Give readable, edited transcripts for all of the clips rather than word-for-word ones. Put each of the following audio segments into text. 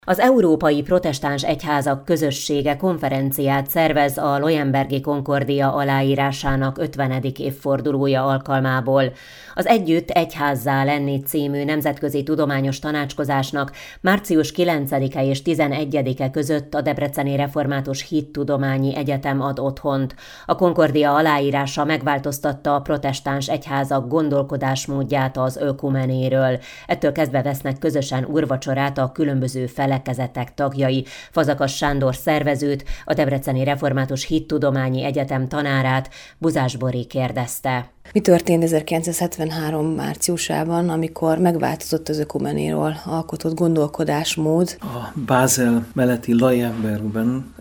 Az Európai Protestáns Egyházak Közössége konferenciát szervez a Loyenbergi Konkordia aláírásának 50. évfordulója alkalmából. Az Együtt egyházzá lenni című nemzetközi tudományos tanácskozásnak március 9-e és 11-e között a Debreceni Református Hittudományi Egyetem ad otthont. A Konkordia aláírása megváltoztatta a protestáns egyházak gondolkodásmódját az ökumenéről. Ettől kezdve vesznek közösen úrvacsorát a különböző felekezetek tagjai. Fazakas Sándor szervezőt, a Debreceni Református Hittudományi Egyetem tanárát Buzás Bori kérdezte. Mi történt 1973. márciusában, amikor megváltozott az ökumenéról alkotott gondolkodásmód? A Bázel melletti Loyenbergben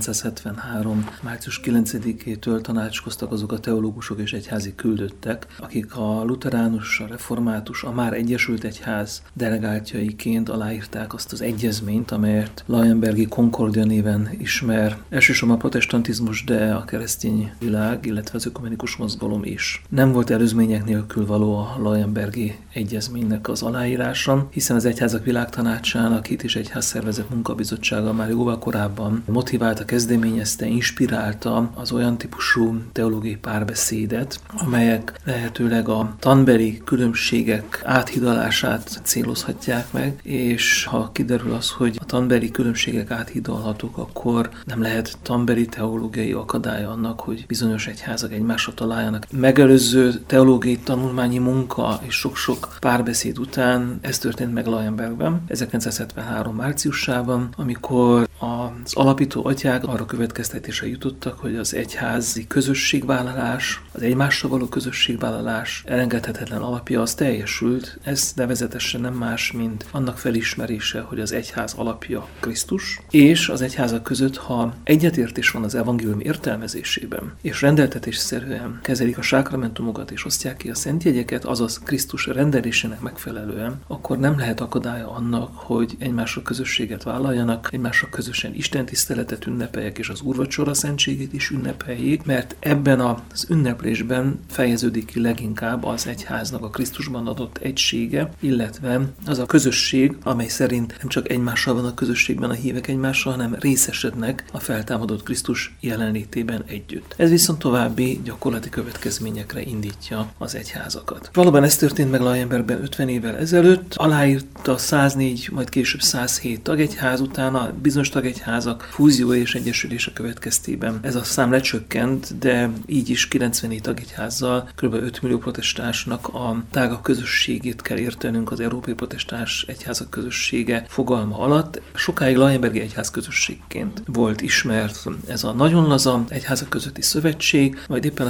1973. március 9-től tanácskoztak azok a teológusok és egyházi küldöttek, akik a luteránus, a református, a már Egyesült Egyház delegáltjaiként aláírták azt az egyezményt, amelyet Loyenbergi Konkordia néven ismer. Elsősorban a protestantizmus, de a keresztény világ, illetve az ökumenikus mozgalom is. Nem volt előzmények nélkül való a Loyenbergi egyezménynek az aláírása, hiszen az Egyházak Világtanácsának Hit és Egyházszervezet munkabizottsága már jóval korábban motiválta, kezdeményezte, inspirálta az olyan típusú teológiai párbeszédet, amelyek lehetőleg a tanbeli különbségek áthidalását célozhatják meg, és ha kiderül az, hogy a tanbeli különbségek áthidalhatók, akkor nem lehet tanbeli teológiai akadálya annak, hogy bizonyos egyházak egymásra találjanak. Megelőző teológiai tanulmányi munka és sok-sok párbeszéd után ez történt meg Loyenbergben 1973. márciusában, amikor az alapító atyák arra következtetésre jutottak, hogy az egyházi közösségvállalás, az egymással való közösségvállalás elengedhetetlen alapja az teljesült. Ez nevezetesen nem más, mint annak felismerése, hogy az egyház alapja Krisztus, és az egyházak között, ha egyetértés van az evangélium értelmezésében, és rendeltetésszerűen kezelik a sákramentumokat és osztják ki a szentjegyeket, azaz Krisztus rendelésének megfelelően, akkor nem lehet akadálya annak, hogy egymásra közösséget vállaljanak, egymásra közösen istentiszteletet ünnepeljek, és az úrvacsora szentségét is ünnepeljék, mert ebben az ünneplésben fejeződik ki leginkább az egyháznak a Krisztusban adott egysége, illetve az a közösség, amely szerint nem csak egymással van a közösségben a hívek egymással, hanem részesednek a feltámadott Krisztus jelenlétében együtt. Ez viszont további gyakorlati következményekre indítja az egyházakat. Valóban ez történt meg Loyenbergben 50 évvel ezelőtt, aláírta 104, majd később 107 tagegyház, utána bizonyos tagegyházak fúziója és egyesülése következtében ez a szám lecsökkent, de így is 94 tagegyházzal kb. 5 millió protestánsnak a tágabb közösségét kell értenünk az Európai Protestáns Egyházak Közössége fogalma alatt. Sokáig Loyenbergi egyház közösségként volt ismert ez a nagyon laza egyházak közötti szövetség, majd éppen a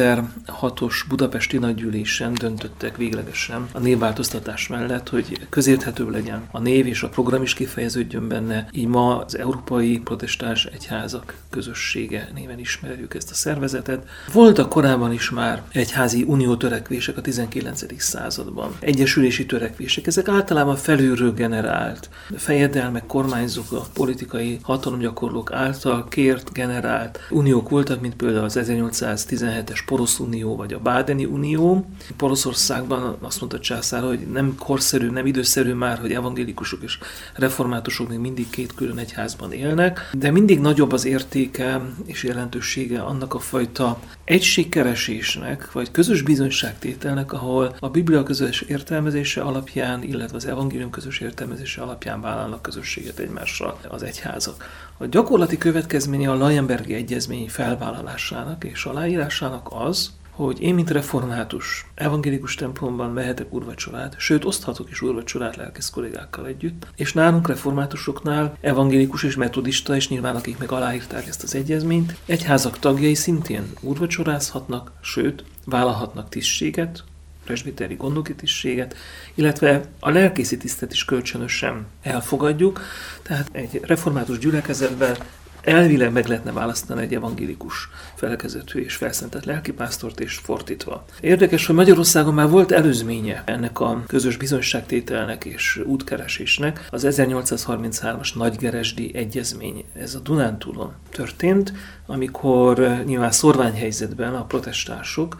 2006-os budapesti nagygyűlésen döntöttek véglegesen a névváltoztatás mellett, hogy közérthetőbb legyen a név és a program is kifejeződjön benne. Így ma az Európai Protestáns Egyházak Közössége néven ismerjük ezt a szervezetet. Voltak korábban is már egyházi uniótörekvések a 19. században. Egyesülési törekvések, ezek általában felülről generált fejedelmek, kormányzók, a politikai hatalomgyakorlók által kért, generált uniók voltak, mint például az 1817-es Porosz Unió vagy a Bádeni Unió. Poroszországban azt mondta a császár, hogy nem korszerű, nem időszerű már, hogy evangélikusok és reformátusok még mindig két külön egyházban élnek, de mindig nagyobb az értéke és jelentősége annak a fajta egységkeresésnek, vagy közös bizonyságtételnek, ahol a Biblia közös értelmezése alapján, illetve az evangélium közös értelmezése alapján vállalnak közösséget egymással az egyházak. A gyakorlati következménye a Loyenbergi egyezmény felvállalásának és aláírásának az, hogy én, mint református, evangélikus templomban vehetek úrvacsorát, sőt, oszthatok is úrvacsorát lelkész kollégákkal együtt, és nálunk reformátusoknál evangélikus és metodista, és nyilván akik meg aláírták ezt az egyezményt, egyházak tagjai szintén úrvacsorázhatnak, sőt, vállalhatnak tisztséget, presbiteri gondnoki tisztséget, illetve a lelkészi tisztet is kölcsönösen elfogadjuk, tehát egy református gyülekezetben elvileg meg lehetne választani egy evangélikus felekezetű és felszentett lelkipásztort, és fordítva. Érdekes, hogy Magyarországon már volt előzménye ennek a közös bizonyságtételnek és útkeresésnek. Az 1833-as Nagygeresdi Egyezmény, ez a Dunántúlon történt, amikor nyilván szorványhelyzetben a protestánsok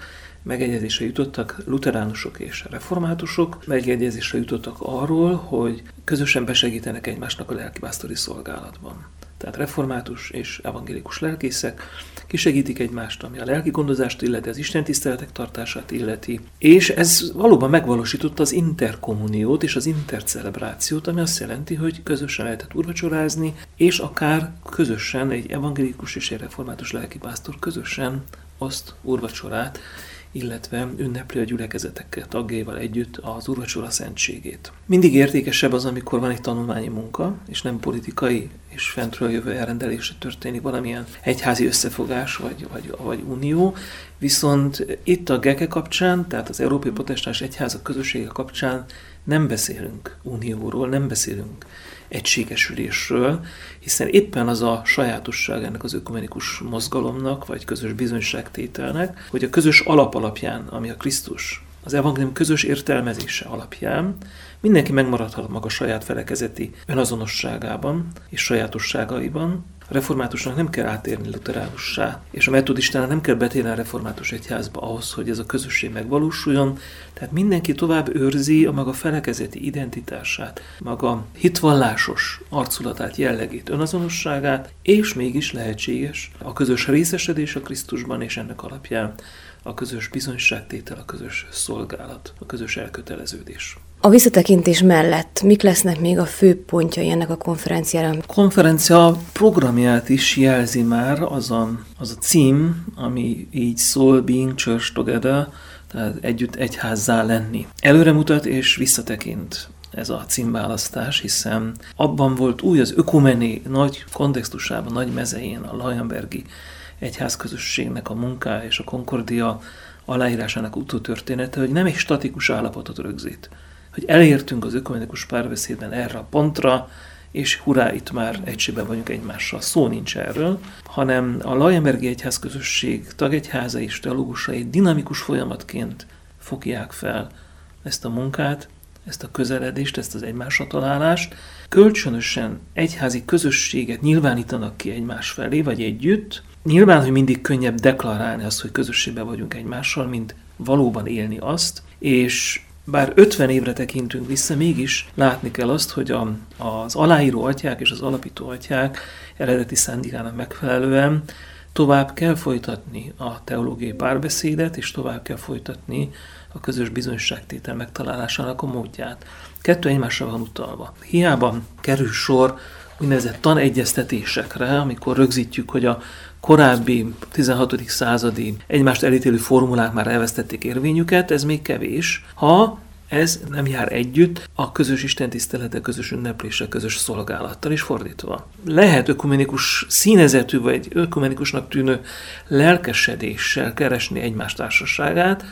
megegyezésre jutottak luteránusok és reformátusok, megegyezésre jutottak arról, hogy közösen besegítenek egymásnak a lelkipásztori szolgálatban. Tehát református és evangélikus lelkészek kisegítik egymást, ami a lelki gondozást illeti, az istentiszteletek tartását illeti, és ez valóban megvalósította az interkommuniót és az intercelebrációt, ami azt jelenti, hogy közösen lehetett úrvacsorázni, és akár közösen egy evangélikus és egy református lelkipásztor közösen oszt úrvacsorát, illetve ünnepli a gyülekezetek tagjaival együtt az úrvacsora szentségét. Mindig értékesebb az, amikor van egy tanulmányi munka, és nem politikai és fentről jövő elrendelésre történik valamilyen egyházi összefogás vagy unió, viszont itt a GEKE kapcsán, tehát az Európai Protestáns Egyházak Közössége kapcsán nem beszélünk unióról, nem beszélünk egységesülésről, hiszen éppen az a sajátosság ennek az ökumenikus mozgalomnak, vagy közös bizonyságtételnek, hogy a közös alap alapján, ami a Krisztus, az evangélium közös értelmezése alapján mindenki megmaradhat maga saját felekezeti önazonosságában és sajátosságaiban. A reformátusnak nem kell átérni luteránussá, és a metodistának nem kell betérni a református egyházba ahhoz, hogy ez a közösség megvalósuljon. Tehát mindenki tovább őrzi a maga felekezeti identitását, maga hitvallásos arculatát, jellegét, önazonosságát, és mégis lehetséges a közös részesedés a Krisztusban, és ennek alapján a közös bizonyságtétel, a közös szolgálat, a közös elköteleződés. A visszatekintés mellett mik lesznek még a fő pontjai ennek a konferenciára? A konferencia programját is jelzi már az a cím, ami így szól, Being Church Together, tehát együtt egyházzá lenni. Előremutat és visszatekint ez a címválasztás, hiszen abban volt új az ökumené nagy kontextusában, nagy mezején a Leuenbergi egyházközösségnek a munkája és a Concordia aláírásának utótörténete, hogy nem egy statikus állapotot rögzít, hogy elértünk az ökumenikus párbeszédben erre a pontra, és hurrá, itt már egységben vagyunk egymással. Szó nincs erről, hanem a Leuenbergi egyházközösség tagegyházai és teológusai dinamikus folyamatként fogják fel ezt a munkát, ezt a közeledést, ezt az egymásra találást, kölcsönösen egyházi közösséget nyilvánítanak ki egymás felé, vagy együtt. Nyilván, hogy mindig könnyebb deklarálni azt, hogy közösségben vagyunk egymással, mint valóban élni azt, és bár 50 évre tekintünk vissza, mégis látni kell azt, hogy az aláíró atyák és az alapító atyák eredeti szándékának megfelelően tovább kell folytatni a teológiai párbeszédet, és tovább kell folytatni a közös bizonyságtétel megtalálásának a módját. Kettő egymásra van utalva. Hiába kerül sor úgynevezett tanegyeztetésekre, amikor rögzítjük, hogy a korábbi 16. századi egymást elítélő formulák már elvesztették érvényüket, ez még kevés, ha ez nem jár együtt a közös istentisztelete, közös ünneplése, közös szolgálattal, és fordítva. Lehet ökumenikus színezetű, vagy ökumenikusnak tűnő lelkesedéssel keresni egymás társaságát,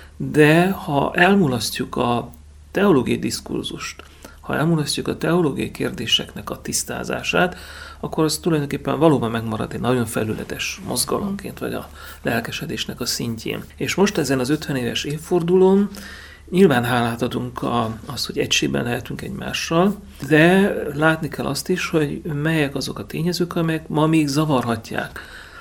de ha elmulasztjuk a teológiai diskurzust, ha elmulasztjuk a teológiai kérdéseknek a tisztázását, akkor az tulajdonképpen valóban megmarad egy nagyon felületes mozgalomként, vagy a lelkesedésnek a szintjén. És most ezen az 50 éves évfordulón nyilván hálát adunk az, hogy egységben lehetünk egymással, de látni kell azt is, hogy melyek azok a tényezők, amelyek ma még zavarhatják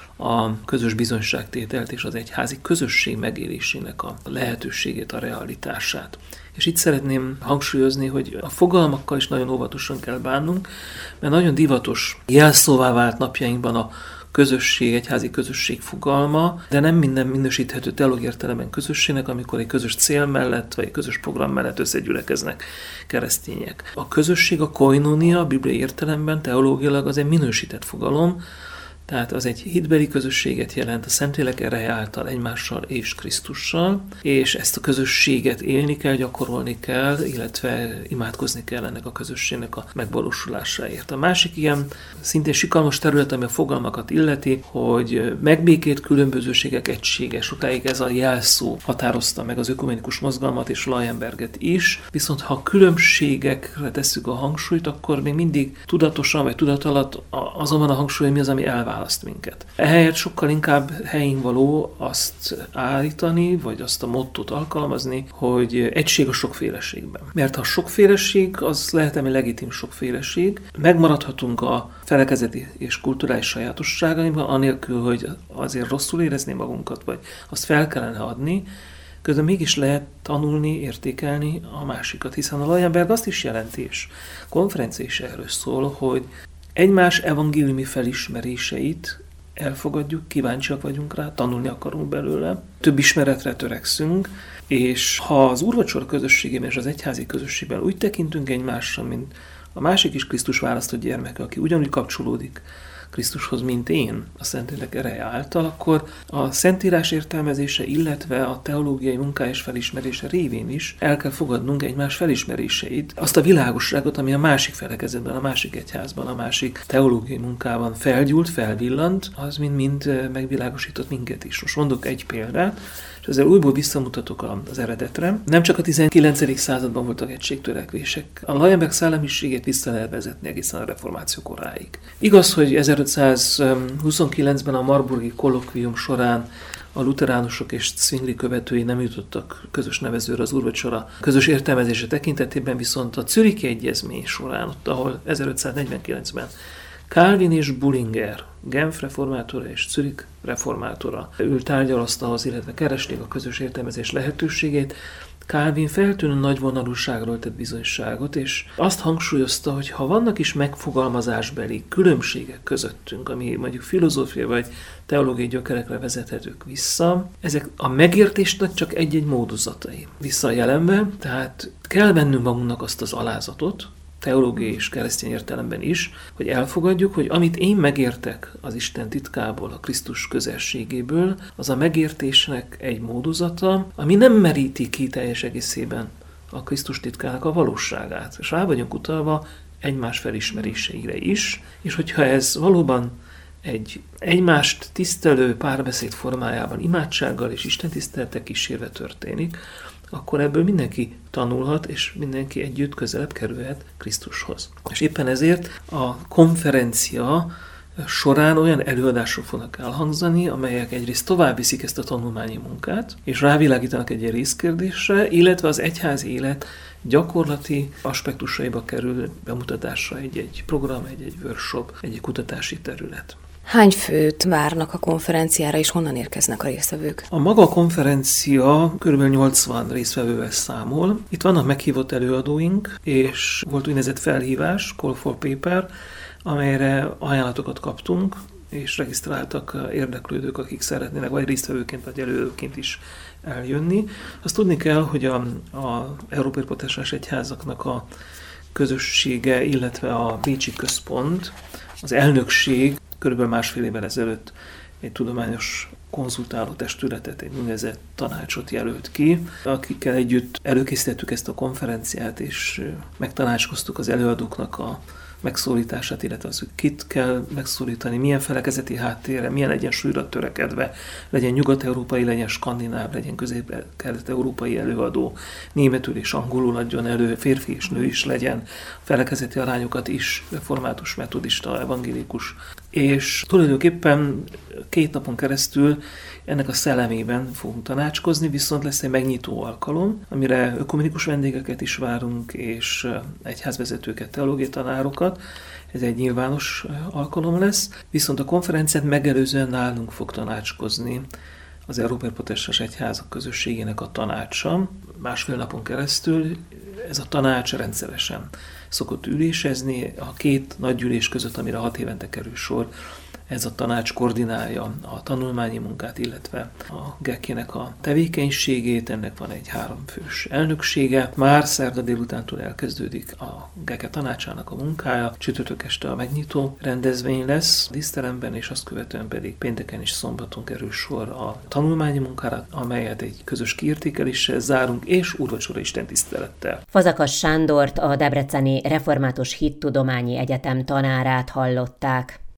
a közös bizonyságtételt és az egyházi közösség megélésének a lehetőségét, a realitását. És itt szeretném hangsúlyozni, hogy a fogalmakkal is nagyon óvatosan kell bánnunk, mert nagyon divatos jelszóvá vált napjainkban a közösség, egyházi közösség fogalma, de nem minden minősíthető teológiai értelemben közösségnek, amikor egy közös cél mellett, vagy egy közös program mellett összegyülekeznek keresztények. A közösség, a koinónia, a bibliai értelemben teológiailag az egy minősített fogalom, tehát az egy hitbeli közösséget jelent a Szentlélek ereje által egymással és Krisztussal, és ezt a közösséget élni kell, gyakorolni kell, illetve imádkozni kell ennek a közösségnek a megvalósulásáért. A másik ilyen szintén sikalmas terület, ami a fogalmakat illeti, hogy megbékélt különbözőségek egységes. Sokáig ez a jelszó határozta meg az ökumenikus mozgalmat és Leuenberget is, viszont ha különbségekre tesszük a hangsúlyt, akkor még mindig tudatosan vagy tudat alatt azon van a hangsúly, mi az, ami elválasztja választ minket. Ehelyett sokkal inkább helyén való azt állítani, vagy azt a mottót alkalmazni, hogy egység a sokféleségben. Mert ha sokféleség, az lehet egy legitim sokféleség. Megmaradhatunk a felekezeti és kulturális sajátosságainkban, anélkül, hogy azért rosszul érezni magunkat, vagy azt fel kellene adni, közben mégis lehet tanulni, értékelni a másikat, hiszen a Leuenberg azt is jelenti, és konferencia is erről szól, hogy egymás evangéliumi felismeréseit elfogadjuk, kíváncsiak vagyunk rá, tanulni akarunk belőle, több ismeretre törekszünk, és ha az úrvacsora közösségében és az egyházi közösségben úgy tekintünk egymásra, mint a másik is Krisztus választott gyermeke, aki ugyanúgy kapcsolódik Krisztushoz, mint én, a Szentlélek ereje által, akkor a Szentírás értelmezése, illetve a teológiai munka és felismerése révén is el kell fogadnunk egymás felismeréseit, azt a világosságot, ami a másik felekezetben, a másik egyházban, a másik teológiai munkában felgyúlt, felvillant, az mind megvilágosított minket is. Most mondok egy példát, és ezzel újból visszamutatok az eredetre. Nem csak a 19. században voltak egységtörekvések. A Leuenberg szellemiségét vissza lehet vezetni egészen a reformáció koráig. Igaz, hogy 1529-ben a marburgi kollokvium során a luteránusok és Zwingli követői nem jutottak közös nevezőre az úrvacsora közös értelmezése tekintetében, viszont a Zürichi Egyezmény során, ott, ahol 1549-ben Calvin és Bullinger, Genf reformátora és Zürich reformátora ült tárgyalasztalhoz, illetve keresték a közös értelmezés lehetőségét. Calvin feltűnő nagyvonalúságról tett bizonyságot, és azt hangsúlyozta, hogy ha vannak is megfogalmazásbeli különbségek közöttünk, ami mondjuk filozófiai vagy teológiai gyökerekre vezethetők vissza, ezek a megértésnek csak egy-egy módozatai. Vissza a jelenbe, tehát kell vennünk magunknak azt az alázatot, teológiai és keresztény értelemben is, hogy elfogadjuk, hogy amit én megértek az Isten titkából, a Krisztus közelségéből, az a megértésnek egy módozata, ami nem meríti ki teljes egészében a Krisztus titkának a valóságát. És rá vagyunk utalva egymás felismeréseire is, és hogyha ez valóban egy egymást tisztelő párbeszéd formájában, imádsággal és istentisztelettel kísérve történik, akkor ebből mindenki tanulhat, és mindenki együtt közelebb kerülhet Krisztushoz. És éppen ezért a konferencia során olyan előadások fognak elhangzani, amelyek egyrészt tovább viszik ezt a tanulmányi munkát, és rávilágítanak egy részkérdésre, illetve az egyházi élet gyakorlati aspektusaiba kerül bemutatásra egy program, egy workshop, egy kutatási terület. Hány főt várnak a konferenciára, és honnan érkeznek a résztvevők? A maga konferencia kb. 80 résztvevővel számol. Itt vannak meghívott előadóink, és volt úgynevezett felhívás, call for paper, amelyre ajánlatokat kaptunk, és regisztráltak érdeklődők, akik szeretnének vagy résztvevőként, vagy előadóként is eljönni. Azt tudni kell, hogy a Európai Protestáns Egyházaknak a közössége, illetve a Bécsi Központ, az elnökség körülbelül másfél évvel ezelőtt egy tudományos konzultáló testületet, egy úgynevezett tanácsot jelölt ki, akikkel együtt előkészítettük ezt a konferenciát, és megtanácskoztuk az előadóknak a megszólítását, illetve az, hogy kit kell megszólítani, milyen felekezeti háttérre, milyen egyensúlyra törekedve, legyen nyugat-európai, legyen skandináv, legyen közép-kelet-európai előadó, németül és angolul adjon elő, férfi és nő is legyen, felekezeti arányokat is, református, metodista, evangélikus. És tulajdonképpen 2 napon keresztül ennek a szellemében fogunk tanácskozni, viszont lesz egy megnyitó alkalom, amire ökumenikus vendégeket is várunk, és egyházvezetőket, teológiai tanárokat. Ez egy nyilvános alkalom lesz, viszont a konferenciát megelőzően nálunk fog tanácskozni az Európai Protestáns Egyházak közösségének a tanácsa. Másfél napon keresztül ez a tanács rendszeresen szokott ülésezni. A 2 nagy gyűlés között, amire 6 évente kerül sor, ez a tanács koordinálja a tanulmányi munkát, illetve a GEK-nek a tevékenységét. Ennek van egy 3 fős elnöksége. Már szerda délutántól elkezdődik a GEK tanácsának a munkája. Csütörtök este a megnyitó rendezvény lesz a díszteremben, és azt követően pedig pénteken és szombaton kerül sor a tanulmányi munkára, amelyet egy közös kiértékeléssel zárunk, és úrvacsora istentisztelettel. Fazekas Sándort, a Debreceni Református Hittudományi Egyetem tanárát hallották.